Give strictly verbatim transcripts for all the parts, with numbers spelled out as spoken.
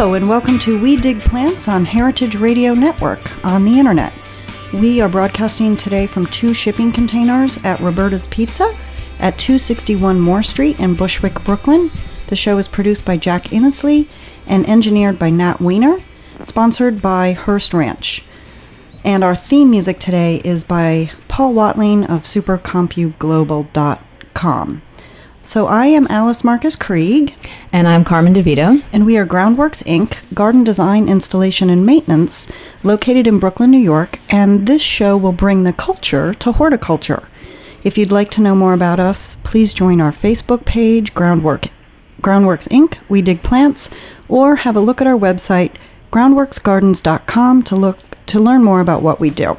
Hello and welcome to We Dig Plants on Heritage Radio Network on the internet. We are broadcasting today from two shipping containers at Roberta's Pizza at two sixty-one Moore Street in Bushwick, Brooklyn. The show is produced by Jack Innesley and engineered by Nat Weiner, sponsored by Hearst Ranch. And our theme music today is by Paul Watling of super compu global dot com. So I am Alice Marcus Krieg. And I'm Carmen DeVito. And we are Groundworks, Incorporated, garden design, installation, and maintenance located in Brooklyn, New York. And this show will bring the culture to horticulture. If you'd like to know more about us, please join our Facebook page, Groundwork, Groundworks, Incorporated, We Dig Plants, or have a look at our website, groundworks gardens dot com, to look to learn more about what we do.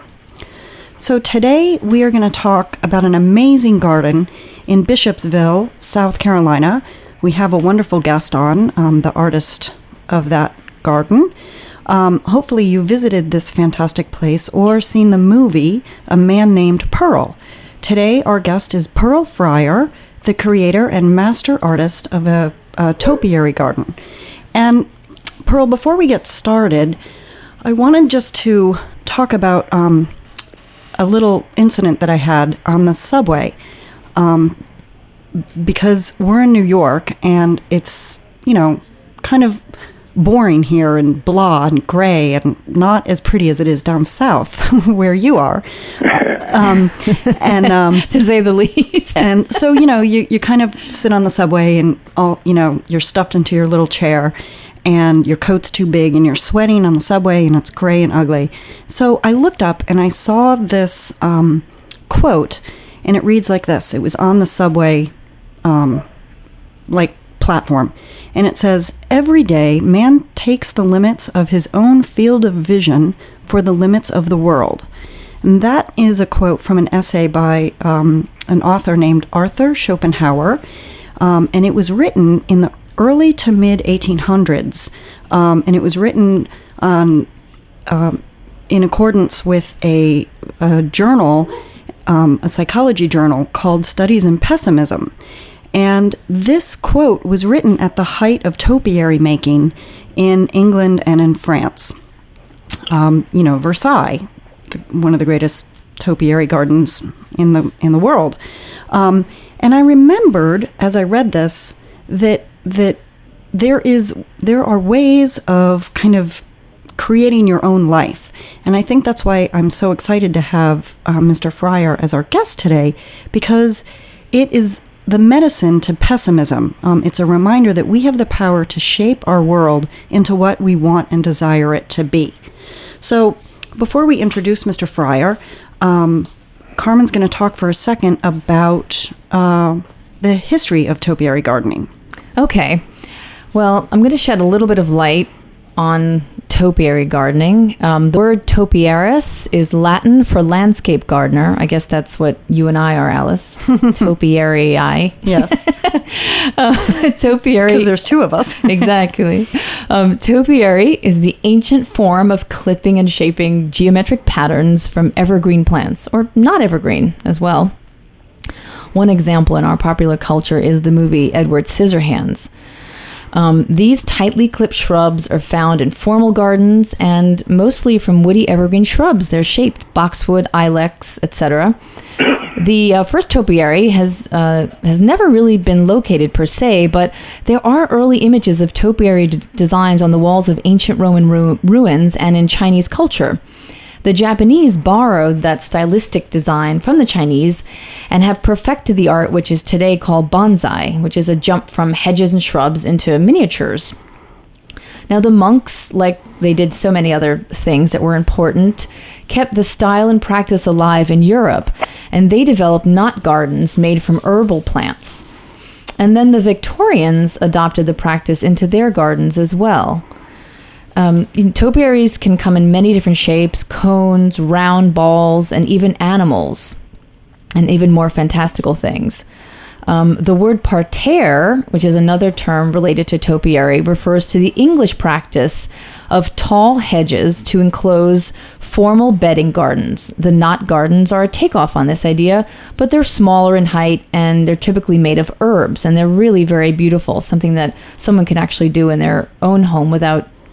So today we are going to talk about an amazing garden in Bishopsville, South Carolina. We have a wonderful guest on, um, the artist of that garden. Um, hopefully you visited this fantastic place or seen the movie, A Man Named Pearl. Today our guest is Pearl Fryer, the creator and master artist of a, a topiary garden. And Pearl, before we get started, I wanted just to talk about um, a little incident that I had on the subway. Um, because we're in New York and it's, you know, kind of boring here and blah and gray and not as pretty as it is down south where you are. Um, and um, to say the least. And so, you know, you, you kind of sit on the subway and all, you know, you're stuffed into your little chair and your coat's too big and you're sweating on the subway and it's gray and ugly. So I looked up and I saw this um, quote. And it reads like this. It was on the subway, um, like, platform. And it says, "Every day, man takes the limits of his own field of vision for the limits of the world." And that is a quote from an essay by um, an author named Arthur Schopenhauer. Um, and it was written in the early to mid eighteen hundreds. Um, and it was written on, um, in accordance with a, a journal Um, a psychology journal called Studies in Pessimism. And this quote was written at the height of topiary making in England and in France. Um, you know, Versailles, the, one of the greatest topiary gardens in the in the world. Um, and I remembered as I read this that that there is there are ways of kind of creating your own life. And I think that's why I'm so excited to have uh, Mister Fryer as our guest today, because it is the medicine to pessimism. Um, it's a reminder that we have the power to shape our world into what we want and desire it to be. So before we introduce Mister Fryer, um, Carmen's going to talk for a second about uh, the history of topiary gardening. Okay. Well, I'm going to shed a little bit of light on topiary gardening. Um, the word topiaris is Latin for landscape gardener. I guess that's what you and I are, Alice. Topiarii. Yes. uh, topiary. Because there's two of us. Exactly. Um, topiary is the ancient form of clipping and shaping geometric patterns from evergreen plants, or not evergreen as well. One example in our popular culture is the movie Edward Scissorhands. Um, these tightly clipped shrubs are found in formal gardens and mostly from woody evergreen shrubs. They're shaped boxwood, ilex, et cetera. The uh, first topiary has uh, has never really been located per se, but there are early images of topiary d- designs on the walls of ancient Roman ru- ruins and in Chinese culture. The Japanese borrowed that stylistic design from the Chinese and have perfected the art which is today called bonsai, which is a jump from hedges and shrubs into miniatures. Now, the monks, like they did so many other things that were important, kept the style and practice alive in Europe, and they developed knot gardens made from herbal plants. And then the Victorians adopted the practice into their gardens as well. Um, topiaries can come in many different shapes: cones, round balls, and even animals, and even more fantastical things. Um, the word parterre, which is another term related to topiary, refers to the English practice of tall hedges to enclose formal bedding gardens. The knot gardens are a takeoff on this idea, but they're smaller in height and they're typically made of herbs, and they're really very beautiful, something that someone can actually do in their own home without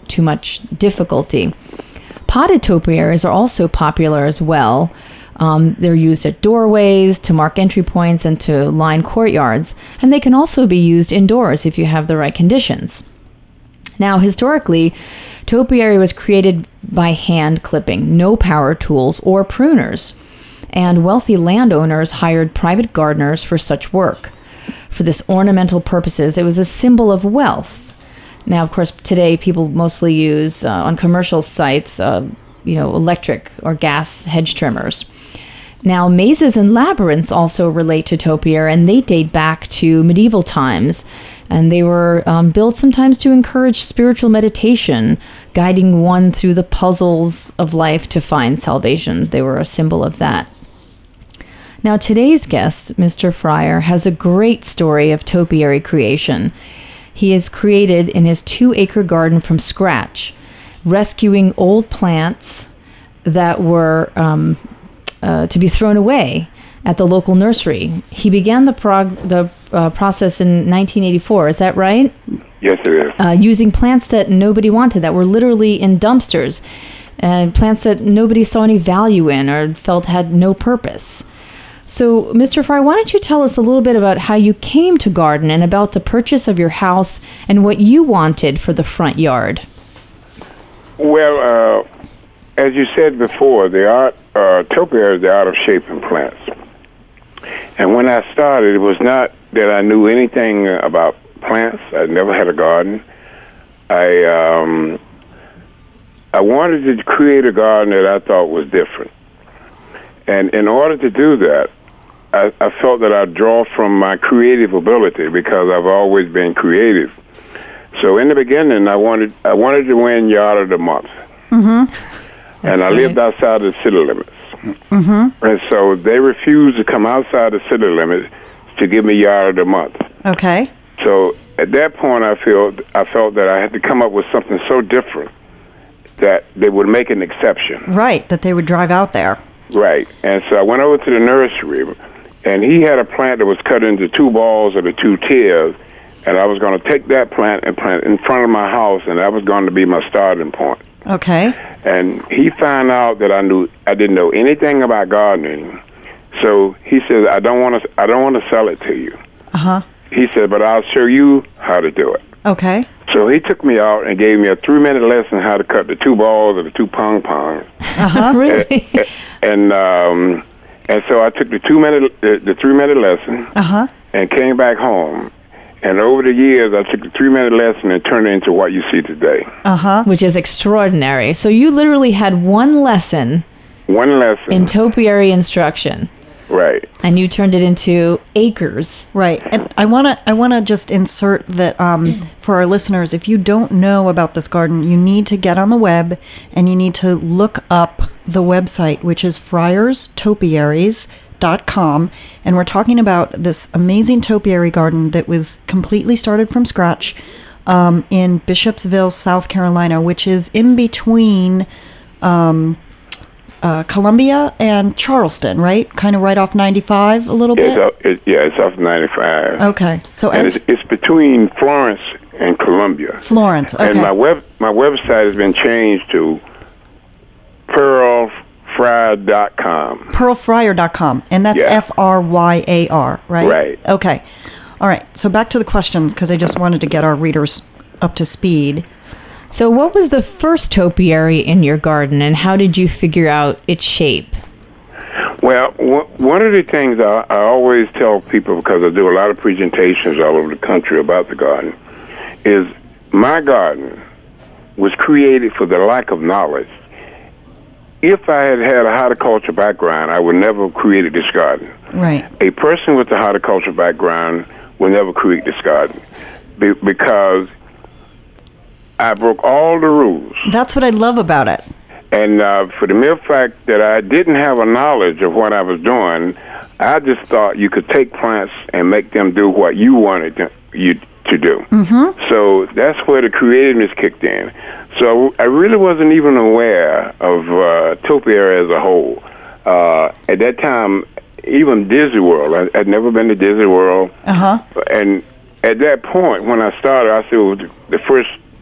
too much difficulty. Potted topiaries are also popular as well. Um, they're used at doorways, to mark entry points, and to line courtyards. And they can also be used indoors if you have the right conditions. Now, historically, topiary was created by hand clipping, no power tools or pruners. And wealthy landowners hired private gardeners for such work. For this ornamental purposes, it was a symbol of wealth. Now, of course, today people mostly use uh, on commercial sites, uh, you know, electric or gas hedge trimmers. Now, mazes and labyrinths also relate to topiary, and they date back to medieval times. And they were um, built sometimes to encourage spiritual meditation, guiding one through the puzzles of life to find salvation. They were a symbol of that. Now, today's guest, Mister Fryer, has a great story of topiary creation. He has created in his two-acre garden from scratch, rescuing old plants that were um, uh, to be thrown away at the local nursery. He began the prog- the uh, process in nineteen eighty-four. Is that right? Yes, it is. Uh, using plants that nobody wanted, that were literally in dumpsters, and plants that nobody saw any value in or felt had no purpose. So, Mister Fryer, why don't you tell us a little bit about how you came to garden and about the purchase of your house and what you wanted for the front yard? Well, uh, as you said before, the art, uh, topiary is the art of shaping plants. And when I started, it was not that I knew anything about plants. I never had a garden. I um, I wanted to create a garden that I thought was different. And in order to do that, I, I felt that I'd draw from my creative ability because I've always been creative. So in the beginning, I wanted I wanted to win Yard of the Month. Mm-hmm. And I great. lived outside the city limits. Mm-hmm. And so they refused to come outside the city limits to give me Yard of the Month. Okay. So at that point, I felt I felt that I had to come up with something so different that they would make an exception. Right, that they would drive out there. Right. And so I went over to the nursery, and he had a plant that was cut into two balls or the two tiers, and I was going to take that plant and plant in front of my house, and that was going to be my starting point. Okay. And he found out that I knew I didn't know anything about gardening, so he said, "I don't want to. I don't want to sell it to you." Uh huh. He said, "But I'll show you how to do it." Okay. So he took me out and gave me a three-minute lesson how to cut the two balls or the two pong pongs. Uh-huh. Really? And and, um, and so I took the two-minute, the, the three-minute lesson, Uh-huh. and came back home. And over the years, I took the three-minute lesson and turned it into what you see today. Uh-huh. Which is extraordinary. So you literally had one lesson One lesson. in topiary instruction, Right. and you turned it into acres. Right. And I want to I want to just insert that um, for our listeners, if you don't know about this garden, you need to get on the web and you need to look up the website, which is friars topiaries dot com. And we're talking about this amazing topiary garden that was completely started from scratch um, in Bishopsville, South Carolina, which is in between um, Uh, Columbia and Charleston, right? Kind of right off ninety-five a little It's bit? up, it, yeah, it's off ninety-five. Okay. So And as it's, it's between Florence and Columbia. Florence, okay. And my web my website has been changed to pearl fry dot com. pearl fryer dot com, and that's Yeah. F R Y A R, right? Right. Okay. All right. So back to the questions, because I just wanted to get our readers up to speed. So what was the first topiary in your garden, and how did you figure out its shape? Well, w- one of the things I, I always tell people, because I do a lot of presentations all over the country about the garden, is my garden was created for the lack of knowledge. If I had had a horticulture background, I would never have created this garden. Right. A person with a horticulture background will never create this garden be- because I broke all the rules. That's what I love about it. And uh, for the mere fact that I didn't have a knowledge of what I was doing, I just thought you could take plants and make them do what you wanted to, you to do. Mm-hmm. So that's where the creativeness kicked in. So I really wasn't even aware of uh, topiary as a whole. Uh, at that time, even Disney World, I, I'd never been to Disney World. Uh-huh. And at that point, when I started, I said, well, the first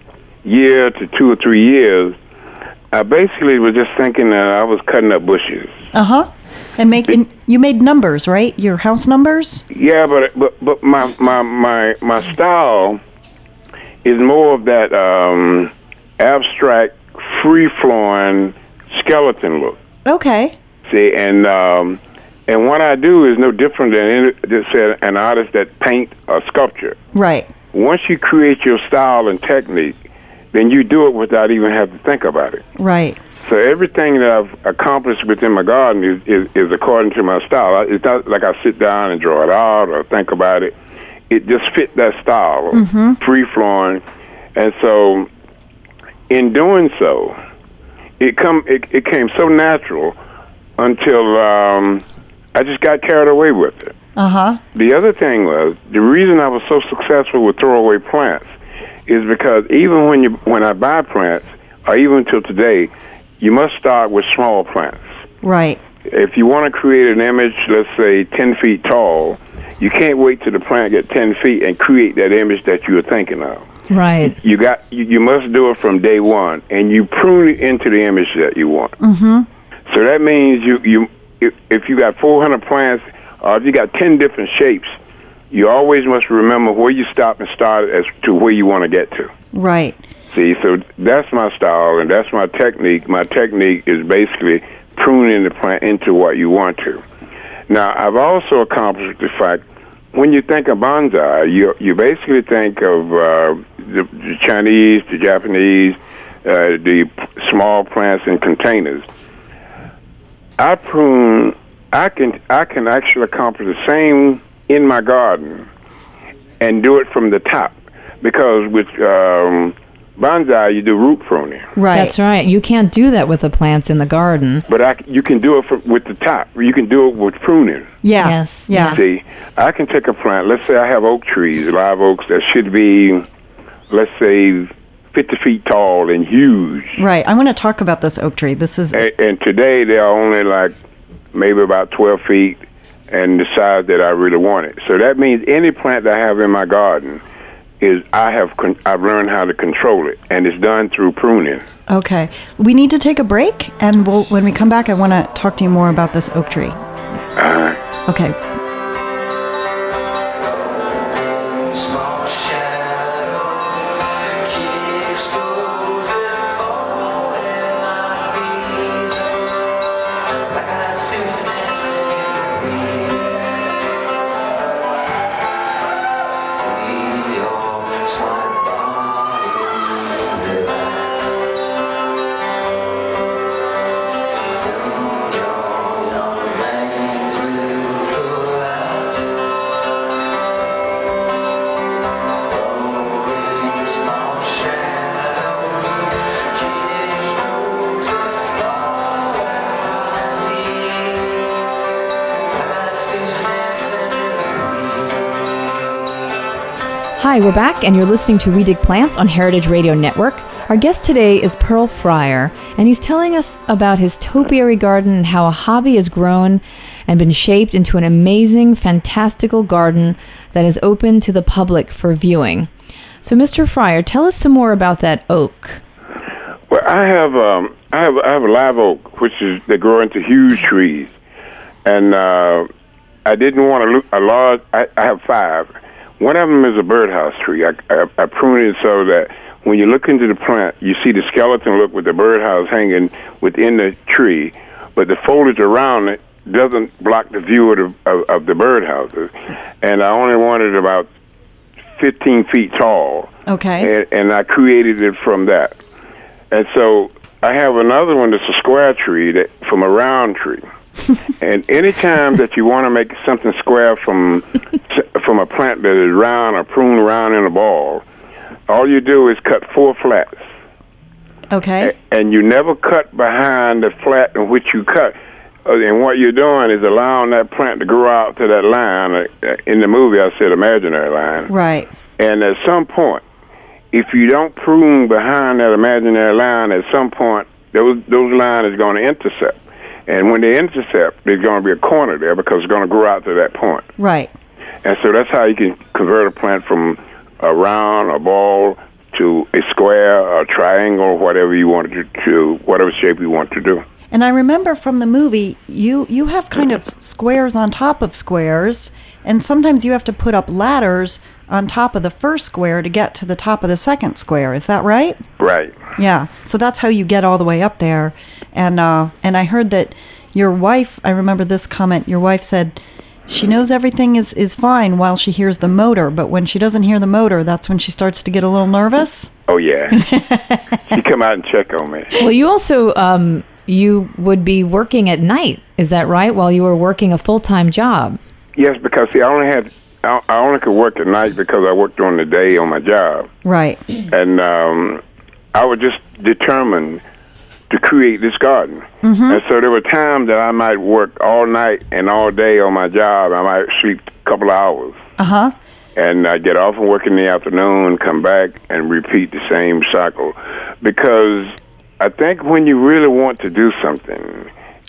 year to two or three years, I basically was just thinking that I was cutting up bushes. Uh huh. And make and you made numbers, right? Your house numbers. Yeah, but but but my my my, my style is more of that um, abstract, free flowing skeleton look. Okay. See, and um, and what I do is no different than any, just say an artist that paint a sculpture. Right. Once you create your style and technique, then you do it without even having to think about it. Right. So everything that I've accomplished within my garden is, is, is according to my style. It's not like I sit down and draw it out or think about it. It just fit that style, mm-hmm. free-flowing. And so in doing so, it come it, it came so natural until um, I just got carried away with it. Uh-huh. The other thing was, the reason I was so successful with throwaway plants is because even when you when I buy plants, or even till today, you must start with small plants. Right. If you want to create an image, let's say ten feet tall, you can't wait till the plant get ten feet and create that image that you were thinking of. Right. You got you, you must do it from day one, and you prune it into the image that you want. Mm-hmm. So that means you you if, if you got four hundred plants, or if you got ten different shapes, you always must remember where you stop and start as to where you want to get to. Right. See, so that's my style, and that's my technique. My technique is basically pruning the plant into what you want to. Now, I've also accomplished the fact, when you think of bonsai, you you basically think of uh, the, the Chinese, the Japanese, uh, the p- small plants in containers. I prune. I can I can actually accomplish the same in my garden and do it from the top, because with um, bonsai, you do root pruning. Right. That's right. You can't do that with the plants in the garden. But I, you can do it from, with the top. You can do it with pruning. Yeah. Yes, Yeah. yes. See, I can take a plant. Let's say I have oak trees, live oaks that should be, let's say, fifty feet tall and huge. Right. I want to talk about this oak tree. This is And, and today they are only like maybe about twelve feet and the size that I really want it. So that means any plant that I have in my garden is I have con- I've learned how to control it, and it's done through pruning. okay. We need to take a break, and we'll when we come back, I want to talk to you more about this oak tree. Uh, Okay. Small shadows keep exposing all in my feet. Like Susan dancing see your slight body relax. Soon your young veins will collapse. Rolling small shadows keep exposing all in my feet. Like Susan dancing Hi, we're back, and you're listening to We Dig Plants on Heritage Radio Network. Our guest today is Pearl Fryer, and he's telling us about his topiary garden and how a hobby has grown and been shaped into an amazing, fantastical garden that is open to the public for viewing. So, Mister Fryer, tell us some more about that oak. Well, I have um, I have I have a live oak, which is they grow into huge trees, and uh, I didn't want to look a large. I, I have five. One of them is a birdhouse tree. I, I, I prune it so that when you look into the plant, you see the skeleton look with the birdhouse hanging within the tree, but the foliage around it doesn't block the view of the, of, of the birdhouses. And I only wanted about fifteen feet tall. Okay. And, and I created it from that. And so I have another one that's a square tree that from a round tree. And anytime that you want to make something square from from a plant that is round or pruned round in a ball, all you do is cut four flats. Okay. And you never cut behind the flat in which you cut. Uh, And what you're doing is allowing that plant to grow out to that line. Uh, In the movie, I said imaginary line. Right. And at some point, if you don't prune behind that imaginary line, at some point, those those lines is going to intercept. And when they intercept, there's going to be a corner there because it's going to grow out to that point. Right. And so that's how you can convert a plant from a round, a ball, to a square or a triangle, whatever you want to do, whatever shape you want to do. And I remember from the movie, you you have kind of squares on top of squares, and sometimes you have to put up ladders on top of the first square to get to the top of the second square. Is that right? Right. Yeah. So that's how you get all the way up there. And uh, and I heard that your wife, I remember this comment, your wife said she knows everything is, is fine while she hears the motor, but when she doesn't hear the motor, that's when she starts to get a little nervous. Oh, yeah. She come out and check on me. Well, you also um, you would be working at night. Is that right? While you were working a full-time job. Yes, because see, I only had I I only could work at night because I worked during the day on my job, Right. and um, I was just determined to create this garden. Mm-hmm. And so there were times that I might work all night and all day on my job. I might sleep a couple of hours. Uh-huh. And I'd get off and work in the afternoon, come back, and repeat the same cycle. Because I think when you really want to do something,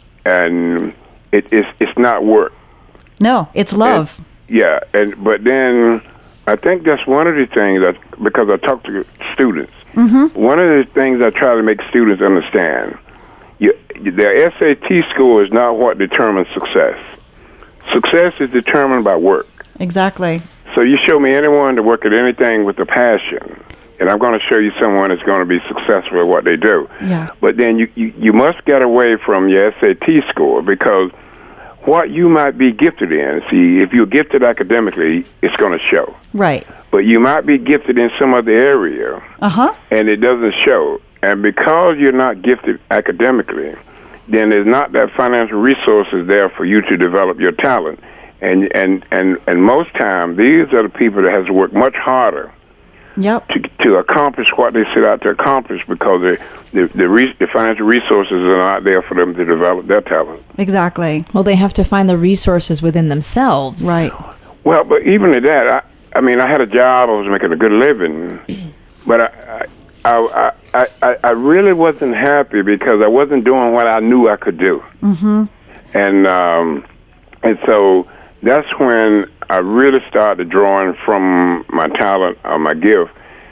and it, it's, it's not work. No, it's love. And, yeah, and but then I think that's one of the things that, because I talk to students, mm-hmm. one of the things I try to make students understand, you, their S A T score is not what determines success. Success is determined by work. Exactly. So you show me anyone to work at anything with a passion, and I'm going to show you someone that's going to be successful at what they do. Yeah. But then you, you, you must get away from your S A T score, because what you might be gifted in, see, if you're gifted academically, it's going to show. Right. But you might be gifted in some other area, Uh-huh. and it doesn't show. And because you're not gifted academically, then there's not that financial resources there for you to develop your talent. And and and, and most time, these are the people that has to work much harder Yep. to to accomplish what they set out to accomplish, because the the the, re, the financial resources are not there for them to develop their talent. Exactly. Well, they have to find the resources within themselves. Right. Well, but even at that, I, I mean, I had a job, I was making a good living, but I I, I I I really wasn't happy because I wasn't doing what I knew I could do. Mm-hmm. And um, and so that's when I really started drawing from my talent or my gift,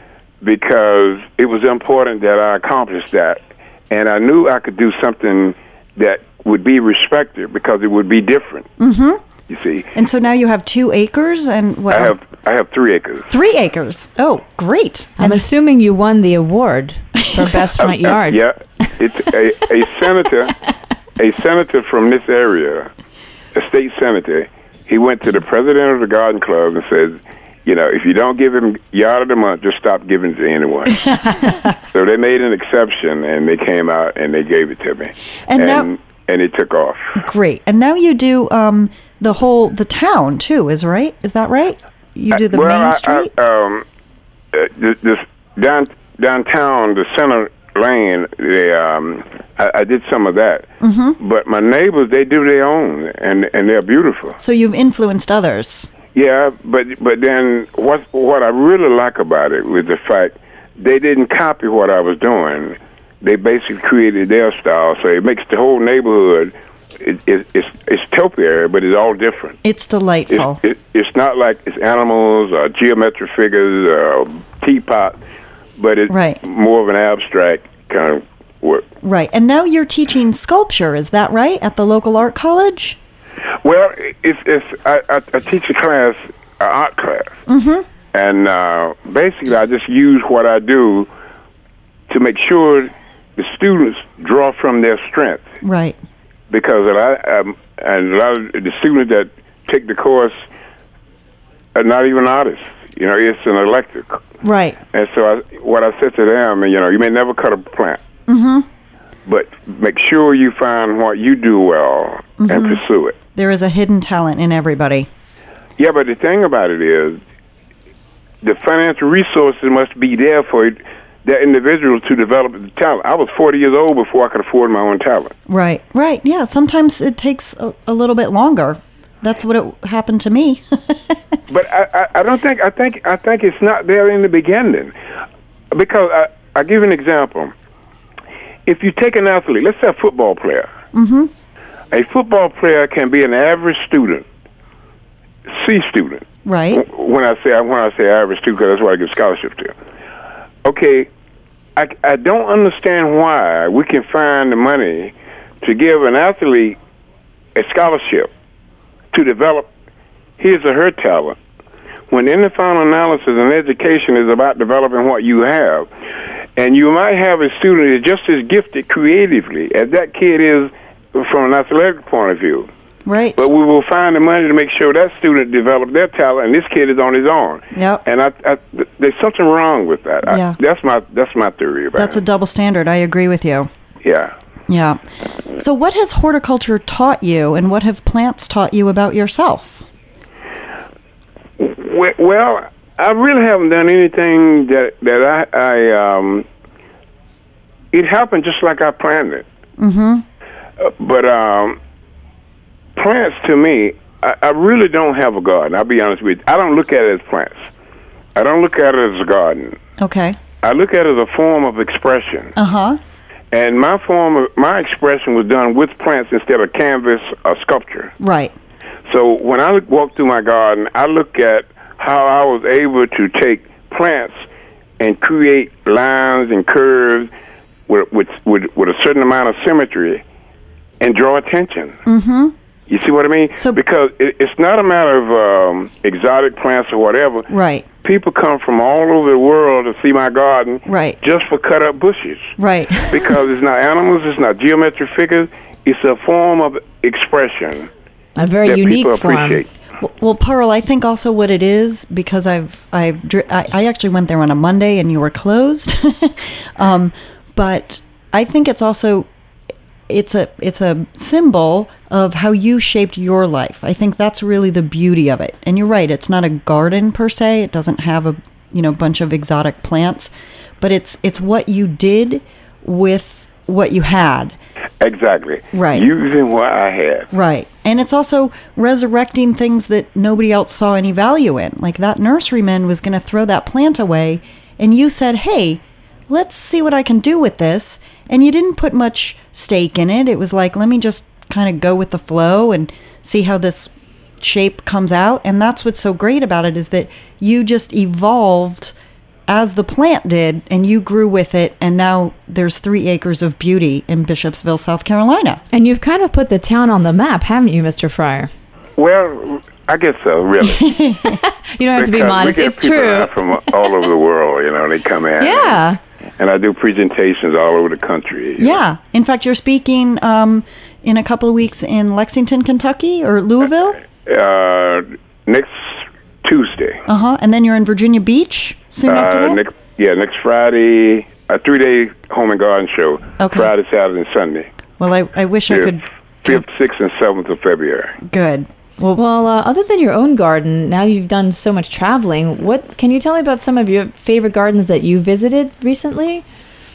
because it was important that I accomplished that. And I knew I could do something that would be respected, because it would be different. Mm-hmm. You see. And so now you have two acres and what? I have I have three acres. Three acres. Oh, great. I'm And assuming you won the award for best front yard. Yeah, it's a, a senator, a senator from this area, a state senator. He went to the president of the garden club and said, you know, if you don't give him yard of the month, just stop giving it to anyone. So they made an exception, and they came out and they gave it to me, And and now- and it took off. great. And now you do um the whole the town too, is right? Is that right? You do the well, main I- street? I, um, uh, this, this down downtown, the center lane. They, um, I, I did some of that. Mm-hmm. But my neighbors, they do their own, and and they're beautiful. So you've influenced others. Yeah, but but then what what I really like about it was the fact they didn't copy what I was doing. They basically created their style, so it makes the whole neighborhood. It, it, it's it's topiary, but it's all different. It's delightful. It's, it, it's not like it's animals or geometric figures or teapot, but it's Right. more of an abstract kind of work. Right. And now you're teaching sculpture, is that right? At the local art college? Well, it's it's I, I, I teach a class, an art class, mm-hmm. and uh, basically I just use what I do to make sure the students draw from their strength. Right. Because a lot, um, and a lot of the students that take the course are not even artists. You know, it's an electric. Right. And so I, what I said to them, you know, you may never cut a plant, Mm-hmm. but make sure you find what you do well Mm-hmm. and pursue it. There is a hidden talent in everybody. Yeah, but the thing about it is, the financial resources must be there for it, that individual to develop the talent. I was forty years old before I could afford my own talent. Right. Right. Yeah. Sometimes it takes a, a little bit longer. That's what it happened to me. But I, I, I don't think I think I think it's not there in the beginning, because I I give you an example. If you take an athlete, let's say a football player. Mm-hmm. A football player can be an average student, C student. Right. When I say when I say average student, because that's what I give scholarship to. okay, I, I don't understand why we can find the money to give an athlete a scholarship to develop his or her talent, when in the final analysis, an education is about developing what you have. And you might have a student that's just as gifted creatively as that kid is from an athletic point of view. Right. But we will find the money to make sure that student develops their talent, and this kid is on his own. Yep. And I, I, there's something wrong with that. I, Yeah. that's my that's my theory about That's a it. double standard. I agree with you. Yeah. Yeah. So what has horticulture taught you, and what have plants taught you about yourself? We- Well, I really haven't done anything that that I, I um. It happened just like I planned it. Mm-hmm. Uh, but um, plants to me, I, I really don't have a garden. I'll be honest with you. I don't look at it as plants. I don't look at it as a garden. Okay. I look at it as a form of expression. Uh-huh. And my form of my expression was done with plants instead of canvas or sculpture. Right. So when I look, walk through my garden, I look at how I was able to take plants and create lines and curves with with with, with a certain amount of symmetry and draw attention. Mm-hmm. You see what I mean? So- because it, it's not a matter of um, exotic plants or whatever. Right. People come from all over the world to see my garden Right. just for cut up bushes. Right. Because it's not animals, it's not geometric figures, it's a form of expression A very that unique people form. appreciate. Well, well, Pearl, I think also what it is, because I've I've dri- I, I actually went there on a Monday and you were closed, um, but I think it's also it's a it's a symbol of how you shaped your life. I think that's really the beauty of it. And you're right, it's not a garden per se. It doesn't have a you know bunch of exotic plants, but it's it's what you did with what you had. Exactly. Right. Using what I had. Right. And it's also resurrecting things that nobody else saw any value in. Like that nurseryman was going to throw that plant away, and you said, hey, let's see what I can do with this. And you didn't put much stake in it. It was like, let me just kind of go with the flow and see how this shape comes out. And that's what's so great about it, is that you just evolved as the plant did, and you grew with it, and now there's three acres of beauty in Bishopsville, South Carolina. And you've kind of put the town on the map, haven't you, Mister Fryer? Well, I guess so, really. You don't have to be Because modest. we get It's people true. out from all over the world, you know, they come in. Yeah. And I do presentations all over the country. you Yeah. In fact, you're speaking um, in a couple of weeks in Lexington, Kentucky, or Louisville. know. Uh, next Tuesday. Uh huh. And then you're in Virginia Beach soon after Uh, that. next, yeah, next Friday, a three-day home and garden show. Okay. Friday, Saturday, and Sunday. Well, I, I wish I could. Fifth, sixth, and seventh of February. Good. Well, Well, uh, other than your own garden, now you've done so much traveling. What can you tell me about some of your favorite gardens that you visited recently?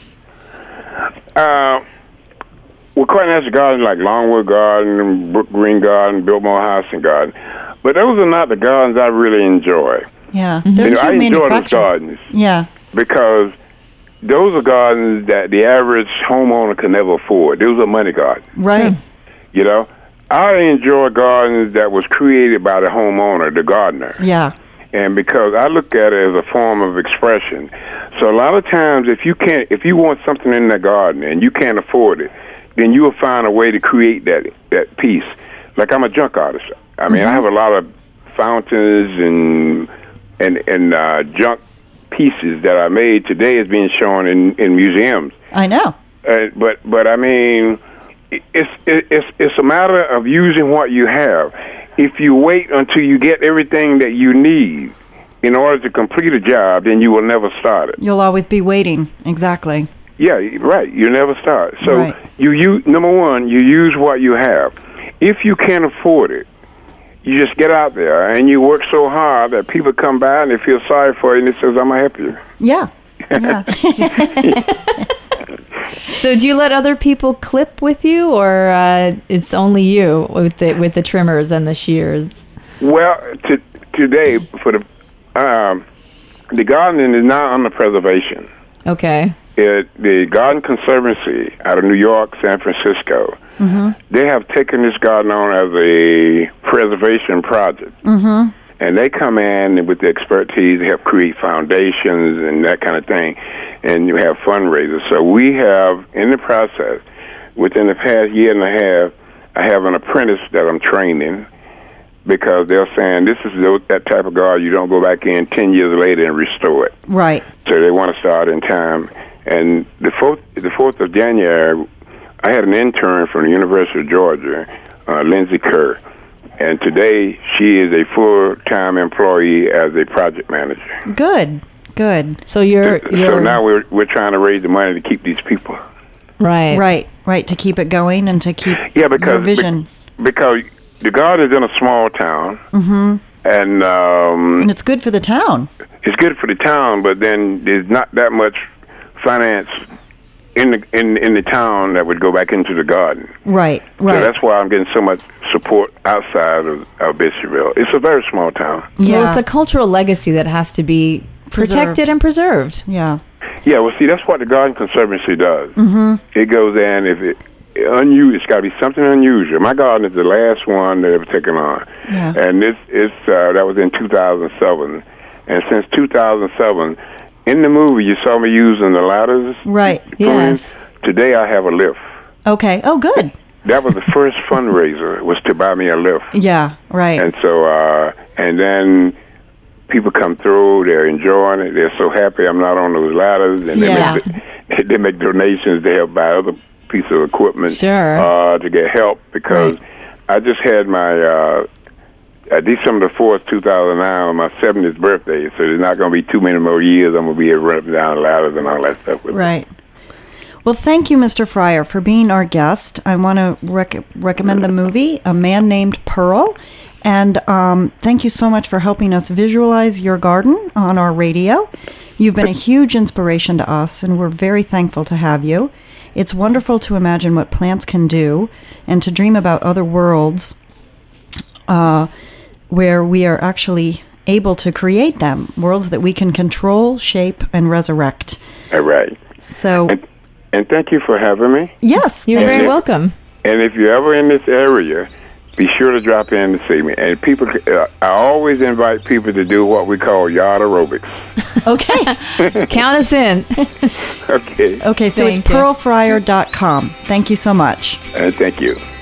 Uh, well, quite natural gardens like Longwood Garden, Brook Green Garden, Biltmore House and Garden. But those are not the gardens I really enjoy. yeah. Mm-hmm. They're You know, too I enjoy those manufactured. gardens Yeah. because those are gardens that the average homeowner can never afford. Those are money gardens, Right. you know. I enjoy gardens that was created by the homeowner, the gardener. Yeah. And because I look at it as a form of expression. So a lot of times if you can't if you want something in the garden and you can't afford it, then you will find a way to create that that piece. Like I'm a junk artist. I mean, I have a lot of fountains and and and uh, junk pieces that I made today is being shown in, in museums. I know. Uh, but but I mean, it's it's it's a matter of using what you have. If you wait until you get everything that you need in order to complete a job, then you will never start it. You'll always be waiting. Exactly. Yeah, right. You never start. So Right. you use number one, you use what you have. If you can't afford it, you just get out there and you work so hard that people come by and they feel sorry for you and they says, "I'm gonna help you." Yeah. Yeah. So, do you let other people clip with you, or uh, it's only you with the with the trimmers and the shears? Well, to, today for the um, the gardening is now under preservation. Okay. It, the Garden Conservancy out of New York, San Francisco, Mm-hmm. they have taken this garden on as a preservation project. Mm-hmm. And they come in with the expertise, help create foundations and that kind of thing, and you have fundraisers. So we have, in the process, within the past year and a half, I have an apprentice that I'm training, because they're saying this is the, that type of guard you don't go back in ten years later and restore it. Right. So they want to start in time. And the fourth, the fourth of January, I had an intern from the University of Georgia, uh, Lindsay Kerr. And today, she is a full-time employee as a project manager. Good. Good. So you're, So you're now we're we're trying to raise the money to keep these people. right. Right. Right. To keep it going and to keep Yeah, because your vision. be- because the guard is in a small town, mm-hmm. and um, and it's good for the town. it's good for the town. But then there's not that much finance in the in in the town that would go back into the garden. Right. So Right. that's why I'm getting so much support outside of, of Bishopville. It's a very small town. yeah. Well, it's a cultural legacy that has to be Preserved. protected and preserved. yeah. Yeah, well, see, that's what the Garden Conservancy does. Mm-hmm. It goes in, if it, unusual, it's got to be something unusual. My garden is the last one that I've taken on. Yeah. And this is, uh, that was in two thousand seven. And since two thousand seven, in the movie, you saw me using the ladders. Right. Yes. Today, I have a lift. Okay. Oh, good. That was the first fundraiser, was to buy me a lift. Yeah. Right. And so, uh, and then people come through, they're enjoying it, they're so happy I'm not on those ladders, and Yeah. they, make, they make donations, they help buy other pieces of equipment Sure. uh, to get help, because Right. I just had my, uh, uh, December fourth, two thousand nine, on my seventieth birthday, so there's not going to be too many more years I'm going to be able to run up and down ladders and all that stuff with it. Right. Well, thank you, Mister Fryer, for being our guest. I want to rec- recommend the movie, A Man Named Pearl. And um, thank you so much for helping us visualize your garden on our radio. You've been a huge inspiration to us, and we're very thankful to have you. It's wonderful to imagine what plants can do and to dream about other worlds uh, where we are actually able to create them, worlds that we can control, shape, and resurrect. All right. So, And, and thank you for having me. yes. You're thank very you. welcome. And if you're ever in this area, be sure to drop in to see me. And people, uh, I always invite people to do what we call yard aerobics. Okay. Count us in. Okay. Okay, so Thank it's you. pearl fryer dot com. Thank you so much. And thank you.